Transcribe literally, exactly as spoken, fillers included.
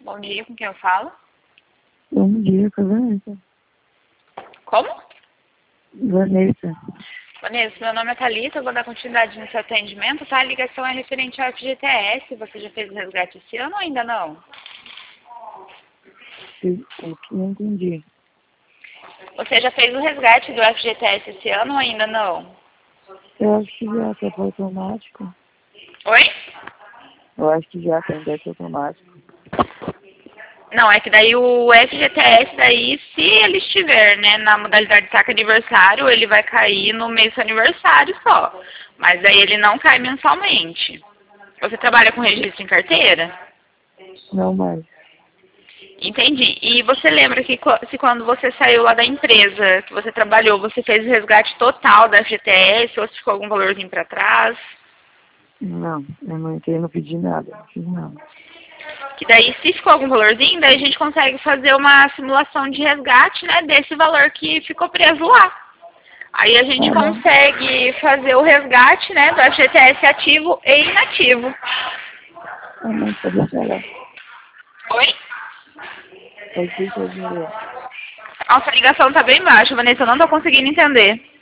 Bom dia, com quem eu falo? Bom dia, com a Vanessa. Como? Vanessa. Vanessa, meu nome é Thalita, eu vou dar continuidade no seu atendimento, tá? A ligação é referente ao F G T S. Você já fez o resgate esse ano ou ainda não? O que não entendi. Você já fez o resgate do F G T S esse ano ou ainda não? Eu acho que já, que é para automático. Oi? Eu acho que já tem débito automático. Não, é que daí o F G T S, daí, se ele estiver, né, na modalidade saque aniversário, ele vai cair no mês do aniversário só. Mas aí ele não cai mensalmente. Você trabalha com registro em carteira? Não mais. Entendi. E você lembra que se quando você saiu lá da empresa que você trabalhou, você fez o resgate total da F G T S ou se ficou algum valorzinho para trás? Não, eu não entrei, não pedi nada, não fiz nada. Que daí, se ficou algum valorzinho, daí a gente consegue fazer uma simulação de resgate, né, desse valor que ficou preso lá. Aí a gente Tá bom. consegue fazer o resgate, né, do F G T S ativo e inativo. Ah, não, pode deixar lá. Oi? Pode deixar o dinheiro lá. Nossa, a ligação tá bem baixa, Vanessa, eu não tô conseguindo entender.